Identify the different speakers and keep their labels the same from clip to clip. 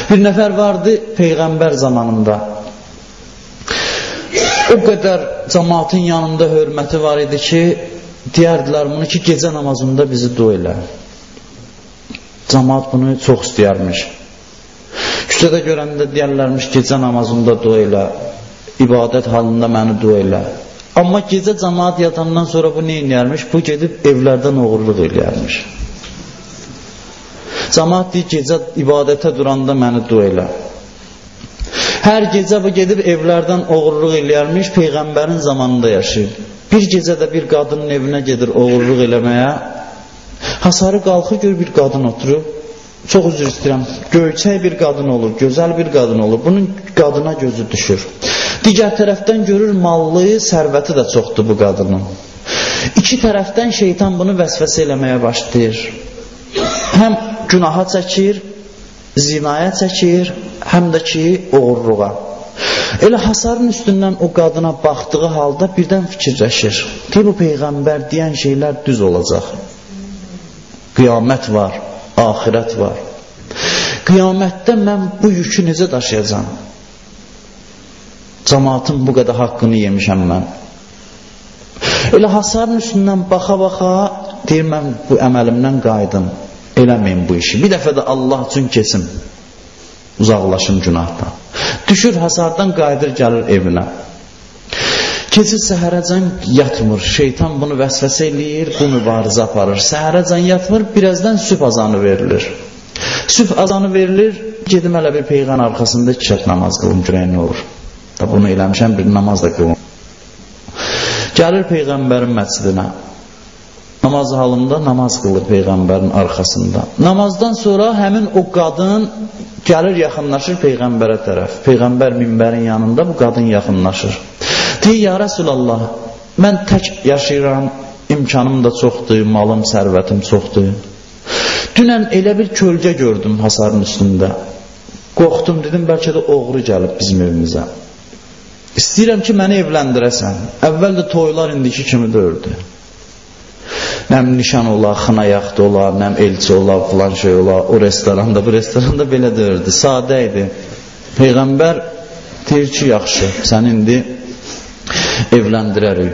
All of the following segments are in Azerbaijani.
Speaker 1: Bir nəfər vardı Peyğəmbər zamanında. O qədər cəmaatın yanında hörməti var idi ki, deyərdilər bunu ki, gecə namazında bizi dua elə. Cəmaat bunu çox istəyərmiş. Küçədə görəndə deyərlərmiş, gecə namazında dua elə, ibadət halında məni dua elə. Amma gecə cəmaat yatandan sonra bu nə eləyərmiş? Bu gedib evlərdən oğurluq eləyərmiş. Cəmaat deyir, gecə ibadətə duranda məni dua elə. Hər gecə bu gedib evlərdən oğurluq eləyərmiş, Peyğəmbərin zamanında yaşayıb. Bir gecədə bir qadının evinə gedir oğurluq eləməyə. Hasarı qalxır, gör bir qadın oturub. Çox üzr istəyirəm, göyçək bir qadın olur, gözəl bir qadın olur. Bunun qadına gözü düşür. Digər tərəfdən görür, mallı, sərvəti də çoxdur bu qadının. İki tərəfdən şeytan bunu vəsvəsə eləməyə başlayır. Həm günaha çəkir, zinaya çəkir, həm də ki oğurluğa. Elə hasarın üstündən o qadına baxdığı halda birdən fikirləşir ki, bu Peyğəmbər deyən şeylər düz olacaq. Qiyamət var, axirət var. Qiyamətdə mən bu yükü necə daşıyacam? Cəmaatın bu qədər haqqını yemişəm mən. Elə hasarın üstündən baxa-baxa deyir, mən bu əməlimdən qayıdım, eləməyim bu işi. Bir dəfə də Allah üçün kesim, uzaqlaşım günahdan. Düşür hasardan qayıdır, gəlir evinə. Keçir səhərəcən yatmır, şeytan bunu vəsvəsə eləyir, bu mübarizə aparır. Səhərəcən yatmır, birazdan sübh azanı verilir. Sübh azanı verilir, gedim hələ bir peyğəmbər arxasında 2 rəkat namaz qılım, görək nə olur. Bunu eləmişəm, bir namaz da qılım. Gəlir Peyğəmbərin məscidinə. Namaz halında namaz qılır Peyğəmbərin arxasında. Namazdan sonra həmin o qadın gəlir, yaxınlaşır Peyğəmbərə tərəf. Peyğəmbər minbərin yanında bu qadın yaxınlaşır. Deyir, ya Rəsulallah, mən tək yaşayıram, imkanım da çoxdur, malım, sərvətim çoxdur. Dünən elə bir kölgə gördüm hasarın üstündə. Qorxdum, dedim, bəlkə də oğru gəlib bizim evimizə. İstəyirəm ki, məni evləndirəsən. Əvvəl də toylar indiki kimi dördü. Nəm nişan ola, xına yaxdı ola, nəm elçi ola, filan şey ola, o restoranda, bu restoranda belə dördü. Sadə idi. Peyğəmbər deyir ki, yaxşı, sən indi evləndirərik.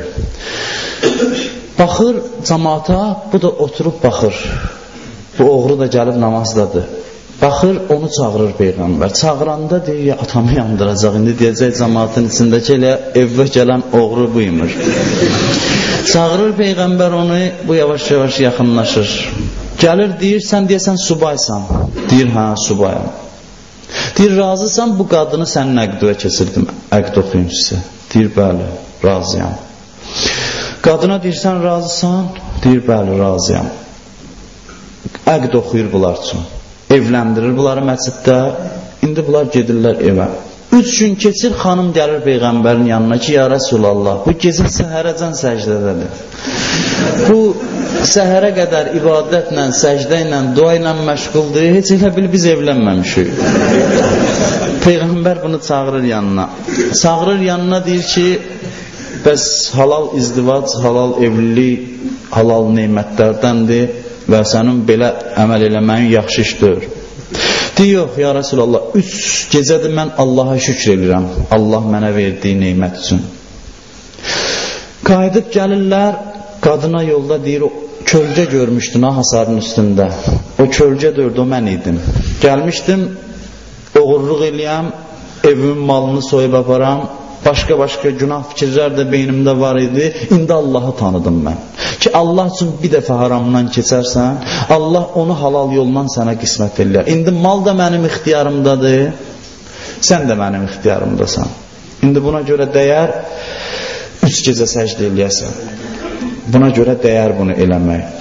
Speaker 1: Baxır cəmaata, bu da oturub baxır. Bu oğru da gəlib namazdadır. Baxır, onu çağırır Peyğəmbər. Çağıranda deyir, ya atamı yandıracaq. İndi deyəcək cəmaatın içindəki elə evvə gələn oğru buymuş. Çağırır Peyğəmbər onu, bu yavaş-yavaş yaxınlaşır. Gəlir, deyir, sən deyəsən subaysan. Deyir, hə, subayam. Deyir, razısan, bu qadını sənin əqdüyə keçirdim. Əqd oxuyun sizə. Deyir, bəli, razıyam. Qadına deyirsən, razısan? Deyir, bəli, razıyam. Əqd oxuyur bunlar üçün. Evləndirir bunları məsciddə. İndi bunlar gedirlər evə. 3 gün keçir, xanım gəlir Peyğəmbərin yanına ki, ya Rəsulallah, bu gecə səhərəcən səcdədədir. Bu səhərə qədər ibadətlə, səcdə ilə, dua ilə məşğuldur. Heç elə bil biz evlənməmişik. Peyğəmbər bunu çağırır yanına. Çağırır yanına, deyir ki, bəs halal izdivac, halal evlilik, halal neymətlərdəndir və sənin belə əməl eləməyin yaxşı işdir. Deyir, yox, ya Rəsulallah, 3 gecədir mən Allaha şükür edirəm, Allah mənə verdiyi neymət üçün. Qayıdıb gəlirlər, qadına yolda deyir, o kölgə görmüşdün ha hasarın üstündə. O kölgə dördü, o mən idim. Gəlmişdim, oğurluq eləyəm, evimin malını soyub aparam, başqa-başqa günah fikirlər də beynimdə var idi. İndi Allahı tanıdım mən. Ki Allah üçün bir dəfə haramdan keçərsən, Allah onu halal yoldan sənə qismət eləyər. İndi mal da mənim ixtiyarımdadır, sən də mənim ixtiyarımdasan. İndi buna görə dəyər 3 gecə səcdə eləyəsən. Buna görə dəyər bunu eləmək.